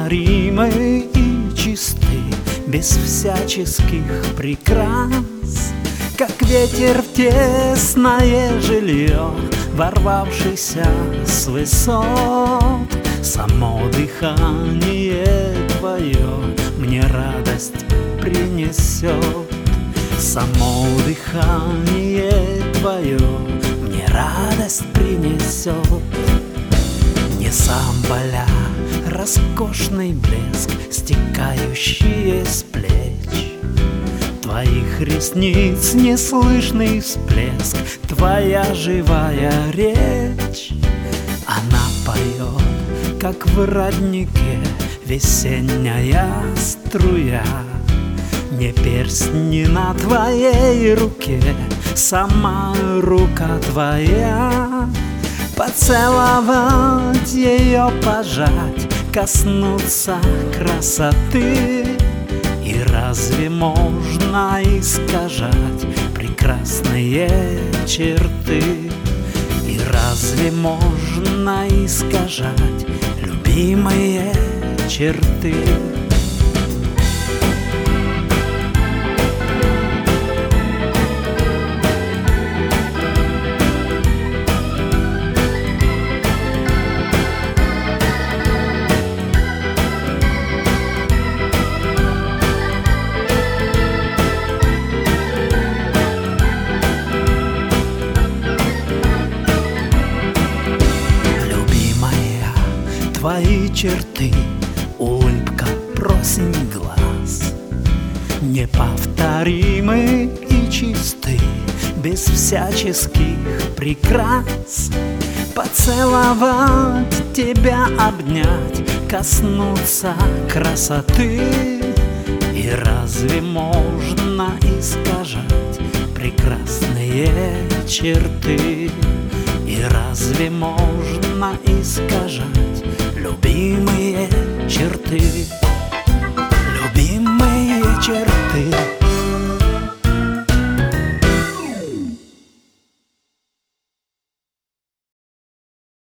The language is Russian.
неповторимы и чисты, без всяческих прикрас, как ветер в тесное жилье, ворвавшийся с высот. Само дыхание твое мне радость принесет. Само дыхание твое мне радость принесет. Не самбаля, роскошный блеск, стекающие с плеч твоих ресниц, неслышный всплеск, твоя живая речь. Она поет, как в роднике весенняя струя. Не перстни на твоей руке, сама рука твоя. Поцеловать ее, пожать, коснуться красоты. И разве можно искажать прекрасные черты? И разве можно искажать любимые черты? Твои черты, улыбка, просень глаз, неповторимы и чисты, без всяческих прикрас. Поцеловать тебя, обнять, коснуться красоты. И разве можно искажать прекрасные черты? И разве можно искажать любимые черты? Любимые черты.